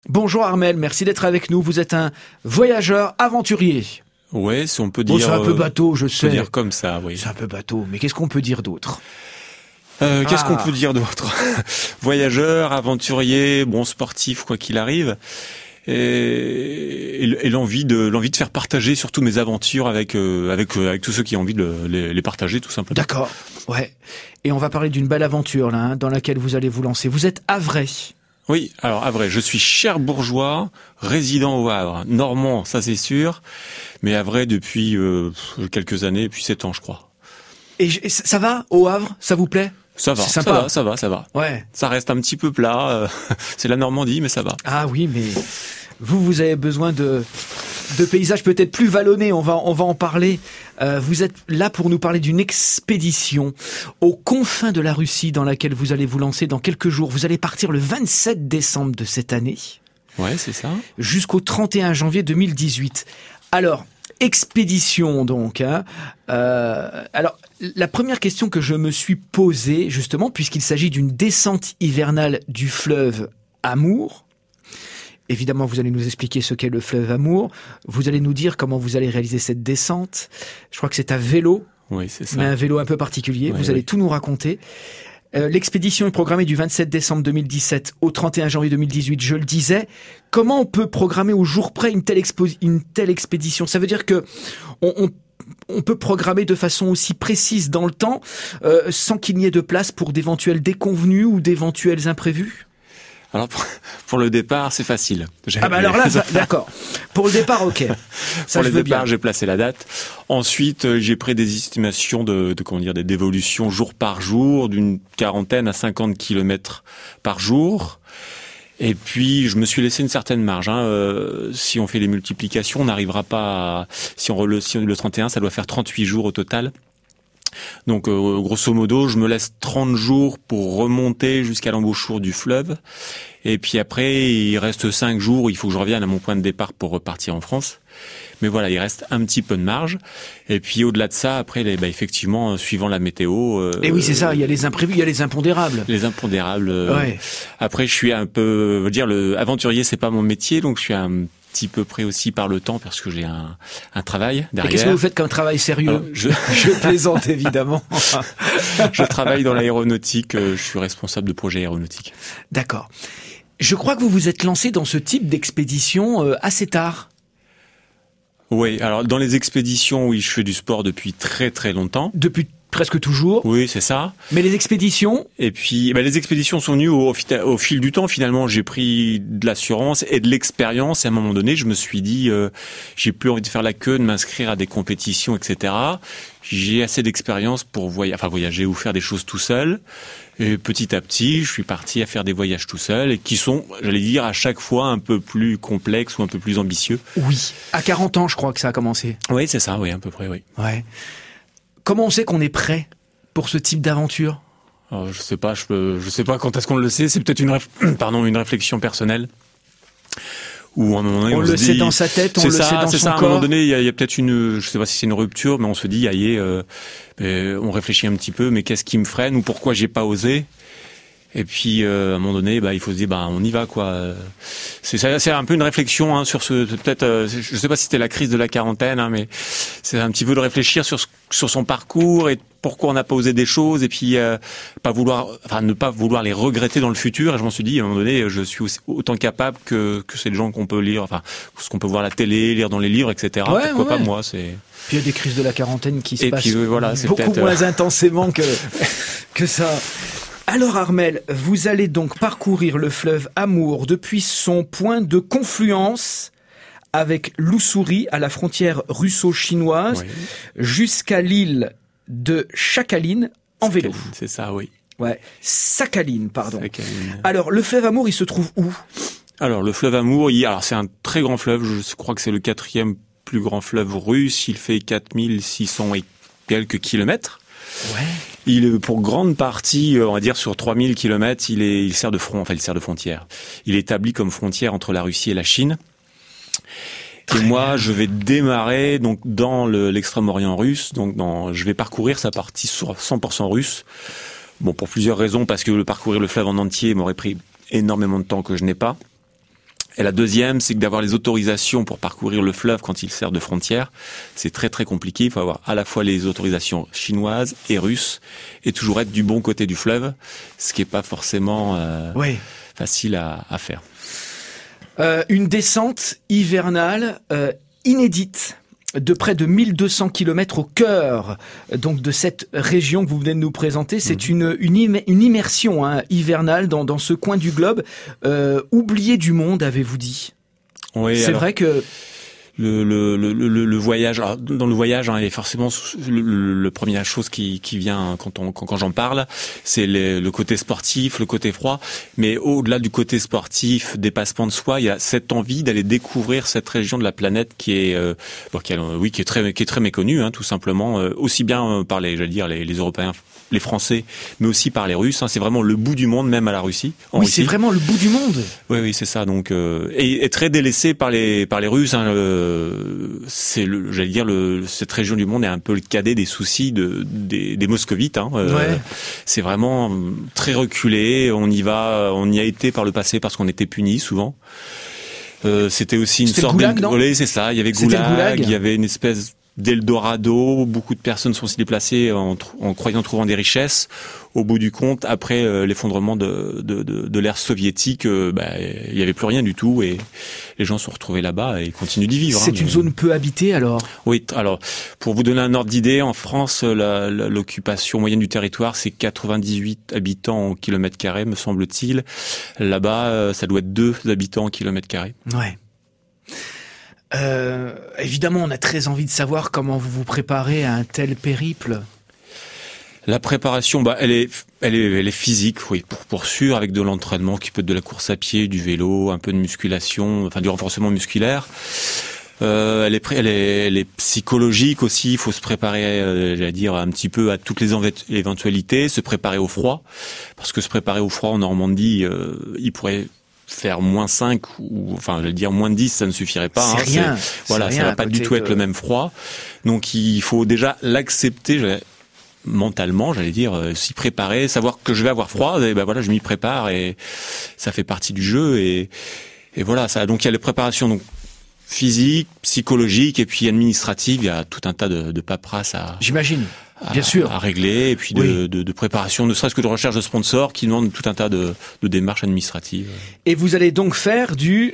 Bonjour Armel, merci d'être avec nous. Vous êtes un voyageur aventurier. Ouais, si on peut dire. C'est un peu bateau, je sais. On peut dire comme ça, oui. C'est un peu bateau, mais qu'est-ce qu'on peut dire d'autre ? Qu'est-ce qu'on peut dire d'autre ? Voyageur, aventurier, sportif, quoi qu'il arrive. Et l'envie de faire partager surtout mes aventures avec tous ceux qui ont envie de les partager, tout simplement. D'accord, ouais. Et on va parler d'une belle aventure, là, dans laquelle vous allez vous lancer. Vous êtes havrais. Oui, alors Havrais, je suis cherbourgeois, résident au Havre, normand, ça c'est sûr, mais Havrais depuis quelques années, depuis 7 ans je crois. Et ça va au Havre ? Ça vous plaît ? Ça va, c'est sympa. Ça va. Ouais. Ça reste un petit peu plat, c'est la Normandie, mais ça va. Ah oui, mais vous avez besoin de paysages peut-être plus vallonnés, on va en parler. Vous êtes là pour nous parler d'une expédition aux confins de la Russie dans laquelle vous allez vous lancer dans quelques jours. Vous allez partir le 27 décembre de cette année. Ouais, c'est ça. Jusqu'au 31 janvier 2018. Alors, expédition donc. Alors, la première question que je me suis posée, justement, puisqu'il s'agit d'une descente hivernale du fleuve Amour. Évidemment, vous allez nous expliquer ce qu'est le fleuve Amour. Vous allez nous dire comment vous allez réaliser cette descente. Je crois que c'est à vélo. Oui, c'est ça. Mais un vélo un peu particulier. Vous allez tout nous raconter. L'expédition est programmée du 27 décembre 2017 au 31 janvier 2018, je le disais. Comment on peut programmer au jour près une telle expédition ? Ça veut dire que on peut programmer de façon aussi précise dans le temps, sans qu'il n'y ait de place pour d'éventuels déconvenus ou d'éventuels imprévus ? Alors pour le départ, c'est facile. Alors là, d'accord. Pour le départ, ok. Ça, pour je le veux départ, bien. j'ai placé la date. Ensuite, j'ai pris des estimations d'évolution jour par jour, d'une 40 à 50 kilomètres par jour. Et puis, je me suis laissé une certaine marge. Si on fait les multiplications, on n'arrivera pas si le 31, ça doit faire 38 jours au total. Donc grosso modo, je me laisse 30 jours pour remonter jusqu'à l'embouchure du fleuve. Et puis après, il reste 5 jours où il faut que je revienne à mon point de départ pour repartir en France. Mais voilà, il reste un petit peu de marge. Et puis au-delà de ça, après, effectivement, suivant la météo... Et oui, c'est ça, il y a les imprévus, il y a les impondérables. Les impondérables. Ouais. Après, je suis un peu... le aventurier, c'est pas mon métier, donc je suis un petit peu près aussi par le temps parce que j'ai un travail derrière. Et qu'est-ce que vous faites comme travail sérieux ? Je plaisante évidemment. Je travaille dans l'aéronautique, je suis responsable de projet aéronautique. D'accord. Je crois que vous vous êtes lancé dans ce type d'expédition assez tard. Oui, alors dans les expéditions, oui, je fais du sport depuis très très longtemps. Depuis presque toujours. Oui, c'est ça. Mais les expéditions ? Et puis, les expéditions sont venues au fil du temps. Finalement, j'ai pris de l'assurance et de l'expérience. Et à un moment donné, je me suis dit, j'ai plus envie de faire la queue, de m'inscrire à des compétitions, etc. J'ai assez d'expérience pour voyager ou faire des choses tout seul. Et petit à petit, je suis parti à faire des voyages tout seul et qui sont, j'allais dire, à chaque fois un peu plus complexes ou un peu plus ambitieux. Oui. À 40 ans, je crois que ça a commencé. Oui, c'est ça, oui, à peu près, oui. Ouais. Comment on sait qu'on est prêt pour ce type d'aventure ? Alors, je sais pas quand est-ce qu'on le sait. C'est peut-être une réflexion personnelle. Ou à un moment donné, on le sait dans sa tête, on le sait dans son corps. À un moment donné, il y a peut-être je sais pas si c'est une rupture, mais on se dit, on réfléchit un petit peu, mais qu'est-ce qui me freine ou pourquoi j'ai pas osé ? Et puis à un moment donné, il faut se dire, on y va quoi. C'est un peu une réflexion sur peut-être. Je sais pas si c'était la crise de la quarantaine, mais c'est un petit peu de réfléchir sur son parcours et pourquoi on n'a pas osé des choses et puis ne pas vouloir les regretter dans le futur. Et je m'en suis dit, à un moment donné, je suis autant capable que ces gens qu'on peut lire, ce qu'on peut voir à la télé, lire dans les livres, etc. Ouais, pourquoi pas moi Puis il y a des crises de la quarantaine qui se passent c'est beaucoup moins intensément que ça. Alors Armel, vous allez donc parcourir le fleuve Amour depuis son point de confluence avec l'Ussuri à la frontière russo-chinoise jusqu'à l'île de Sakhaline en vélo. C'est ça, oui. Ouais, Sakhaline, pardon. Sakhaline. Alors le fleuve Amour, il se trouve où ? Alors le fleuve Amour, c'est un très grand fleuve, je crois que c'est le 4e plus grand fleuve russe, il fait 4600 et quelques kilomètres. Ouais. Il est pour grande partie, on va dire sur 3000 kilomètres, il sert de frontière. Il est établi comme frontière entre la Russie et la Chine. Et moi, je vais démarrer donc dans l'extrême-orient russe. Donc je vais parcourir sa partie sur 100% russe. Bon, pour plusieurs raisons, parce que parcourir le fleuve en entier m'aurait pris énormément de temps que je n'ai pas. Et la deuxième, c'est que d'avoir les autorisations pour parcourir le fleuve quand il sert de frontière, c'est très très compliqué. Il faut avoir à la fois les autorisations chinoises et russes et toujours être du bon côté du fleuve, ce qui n'est pas forcément facile à faire. Une descente hivernale inédite de près de 1200 km au cœur donc de cette région que vous venez de nous présenter. C'est une immersion hivernale dans ce coin du globe. Oublié du monde, avez-vous dit? Oui, c'est vrai que le voyage, alors, dans le voyage, il y a forcément le première chose qui vient quand j'en parle, c'est le côté sportif, le côté froid. Mais au-delà du côté sportif, dépassement de soi, il y a cette envie d'aller découvrir cette région de la planète qui est très méconnue, tout simplement, aussi bien par les Européens, les Français, mais aussi par les Russes. C'est vraiment le bout du monde, même à la Russie. Oui, c'est vraiment le bout du monde. Oui, c'est ça. Donc, et très délaissé par les Russes. C'est cette région du monde est un peu le cadet des soucis des moscovites. C'est vraiment très reculé. On y a été par le passé parce qu'on était punis souvent. C'était aussi une sorte de... c'est ça. Il y avait Goulag, il y avait une espèce d'Eldorado. Beaucoup de personnes sont s'y déplacées en croyant trouver des richesses. Au bout du compte, après l'effondrement de l'ère soviétique, il y avait plus rien du tout et les gens se sont retrouvés là-bas et continuent d'y vivre. C'est une zone peu habitée alors? Oui, alors pour vous donner un ordre d'idée, en France, l'occupation moyenne du territoire, c'est 98 habitants au kilomètre carré, me semble-t-il. Là-bas, ça doit être 2 habitants au kilomètre carré. Ouais. Évidemment, on a très envie de savoir comment vous vous préparez à un tel périple. La préparation, elle est physique, oui, pour sûr, avec de l'entraînement qui peut être de la course à pied, du vélo, un peu de musculation, du renforcement musculaire. Elle est psychologique aussi. Il faut se préparer, un petit peu à toutes les éventualités, se préparer au froid, parce que se préparer au froid en Normandie, il pourrait faire -5 ou moins 10, ça ne suffirait pas. C'est rien. Ça va pas du tout être le même froid. Donc il faut déjà l'accepter. Mentalement, s'y préparer, savoir que je vais avoir froid, je m'y prépare et ça fait partie du jeu et voilà ça. Donc il y a les préparations physiques, psychologiques et puis administratives. Il y a tout un tas de paperasse bien sûr, à régler et puis de préparation, ne serait-ce que de recherche de sponsors qui demandent tout un tas de démarches administratives. Et vous allez donc faire du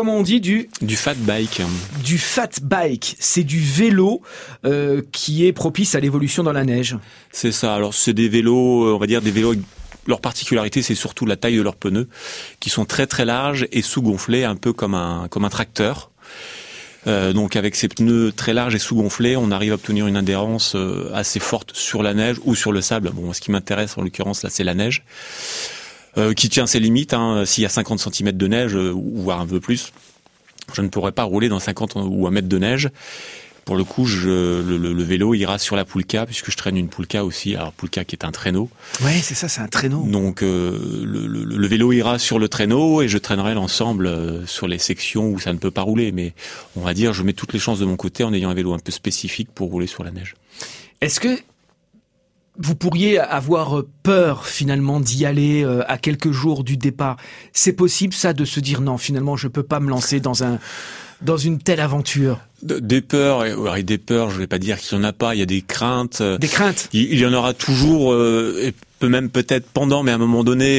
fat bike. Du fat bike, c'est du vélo qui est propice à l'évolution dans la neige. C'est ça. Alors c'est des vélos, on va dire des vélos. Leur particularité, c'est surtout la taille de leurs pneus, qui sont très très larges et sous-gonflés, un peu comme un tracteur. Donc avec ces pneus très larges et sous-gonflés, on arrive à obtenir une adhérence assez forte sur la neige ou sur le sable. Bon, ce qui m'intéresse en l'occurrence là, c'est la neige, qui tient ses limites. S'il y a 50 cm de neige, ou voire un peu plus, je ne pourrais pas rouler dans 50 ou 1 mètre de neige. Pour le coup, le vélo ira sur la poulka, puisque je traîne une poulka aussi. Alors poulka qui est un traîneau. Ouais, c'est ça, c'est un traîneau. Donc le vélo ira sur le traîneau et je traînerai l'ensemble sur les sections où ça ne peut pas rouler. Mais on va dire, je mets toutes les chances de mon côté en ayant un vélo un peu spécifique pour rouler sur la neige. Est-ce que vous pourriez avoir peur finalement d'y aller à quelques jours du départ? C'est possible ça, de se dire non, finalement je peux pas me lancer dans une telle aventure? Des peurs, je vais pas dire qu'il y en a pas, il y a des craintes. Des craintes? Il y en aura toujours, et peut-être pendant, mais à un moment donné,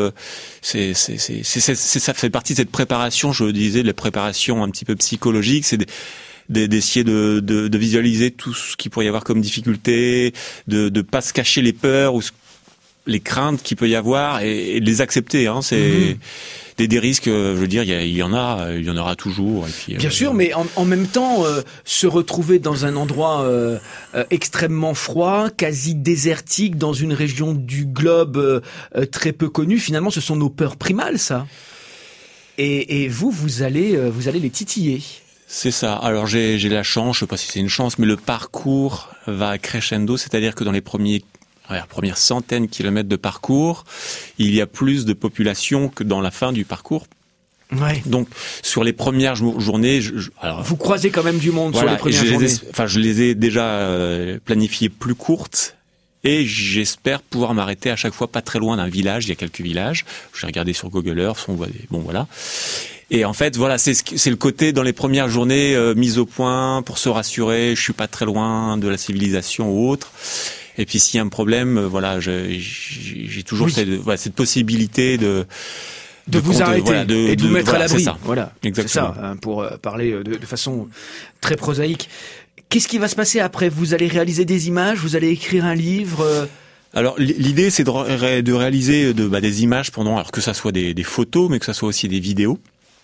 ça fait partie de cette préparation, je disais, de la préparation un petit peu psychologique, c'est d'essayer de visualiser tout ce qu'il pourrait y avoir comme difficulté, de pas se cacher les peurs ou les craintes qu'il peut y avoir et de les accepter. C'est des risques, je veux dire, il y en aura toujours. Et puis, bien sûr, mais en même temps, se retrouver dans un endroit extrêmement froid, quasi désertique, dans une région du globe très peu connue, finalement, ce sont nos peurs primales, ça. Et vous allez les titiller. C'est ça. Alors j'ai la chance, je sais pas si c'est une chance, mais le parcours va crescendo, c'est-à-dire que dans les premières centaines de kilomètres de parcours, il y a plus de population que dans la fin du parcours. Ouais. Donc sur les premières journées, alors vous croisez quand même du monde sur les premières journées. Je les ai déjà planifiées plus courtes. Et j'espère pouvoir m'arrêter à chaque fois pas très loin d'un village. Il y a quelques villages. J'ai regardé sur Google Earth, on voit voilà. Et en fait, voilà, c'est le côté dans les premières journées mise au point pour se rassurer. Je suis pas très loin de la civilisation ou autre. Et puis s'il y a un problème, voilà, j'ai toujours cette possibilité de vous arrêter et de vous mettre à l'abri. C'est ça. Voilà, exactement. C'est ça, hein, pour parler de façon très prosaïque. Qu'est-ce qui va se passer après? Vous allez réaliser des images, vous allez écrire un livre Alors l'idée c'est de réaliser des images pendant, alors que ça soit des photos, mais que ça soit aussi des vidéos.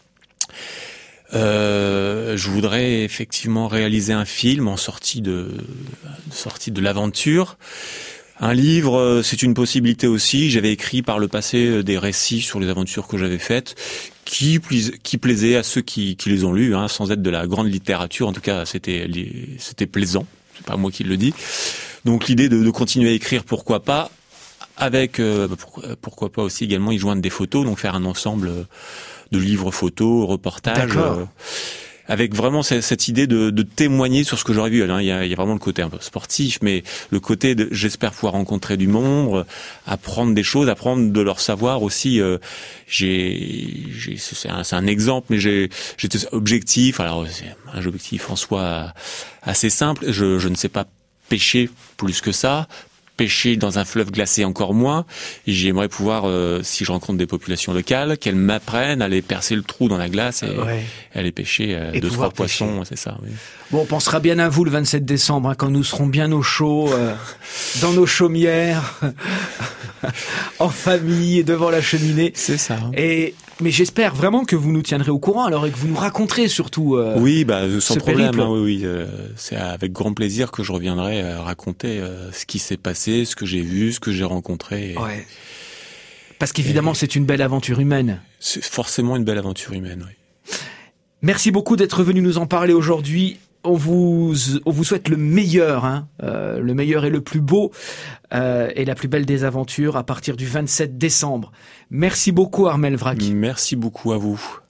Je voudrais effectivement réaliser un film en sortie de l'aventure. Un livre, c'est une possibilité aussi. J'avais écrit par le passé des récits sur les aventures que j'avais faites, qui plaisaient à ceux qui les ont lus, hein, sans être de la grande littérature. En tout cas, c'était plaisant. C'est pas moi qui le dis. Donc l'idée de continuer à écrire, pourquoi pas, avec pourquoi pas aussi également y joindre des photos, donc faire un ensemble de livres photos, reportages, avec vraiment cette idée de témoigner sur ce que j'aurais vu. Alors, il y a vraiment le côté un peu sportif, mais le côté j'espère pouvoir rencontrer du monde, apprendre des choses, apprendre de leur savoir aussi. C'est un exemple, mais j'étais objectif. Alors c'est un objectif en soi assez simple. Je ne sais pas pêcher plus que ça. Pêcher dans un fleuve glacé encore moins. Et j'aimerais pouvoir, si je rencontre des populations locales, qu'elles m'apprennent à aller percer le trou dans la glace et aller pêcher 2-3 poissons, c'est ça. Oui. Bon, on pensera bien à vous le 27 décembre, hein, quand nous serons bien au chaud, dans nos chaumières, en famille, devant la cheminée. C'est ça. Mais j'espère vraiment que vous nous tiendrez au courant, alors, et que vous nous raconterez surtout. Oui, sans problème. Hein, oui. C'est avec grand plaisir que je reviendrai raconter ce qui s'est passé, ce que j'ai vu, ce que j'ai rencontré. Ouais. Parce qu'évidemment, c'est une belle aventure humaine. C'est forcément une belle aventure humaine, oui. Merci beaucoup d'être venu nous en parler aujourd'hui. On vous souhaite le meilleur, hein, le meilleur et le plus beau, et la plus belle des aventures à partir du 27 décembre. Merci beaucoup Armel Vrac. Merci beaucoup à vous.